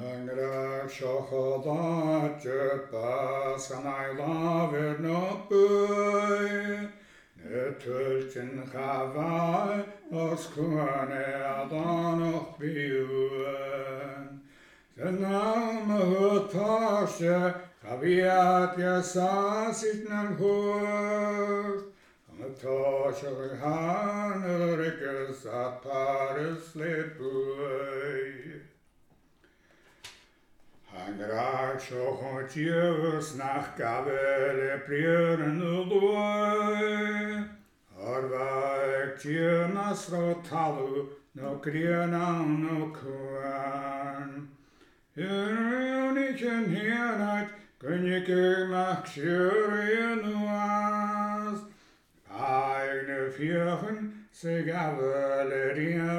Angrak shochodat pas kan I love it no boy. Netulchen chawai os kwane adan och biuen. Zenam hutashe chaviat yasasit nan hus. Toshe hanurikes at paris lepui. Angrak shochotjus nach gavele prieren uloi. Arvaik tjenas rotalu no kriena no kuan. Uniken hierat kunjike mach sjurien was. Eigne viergen se gavele rien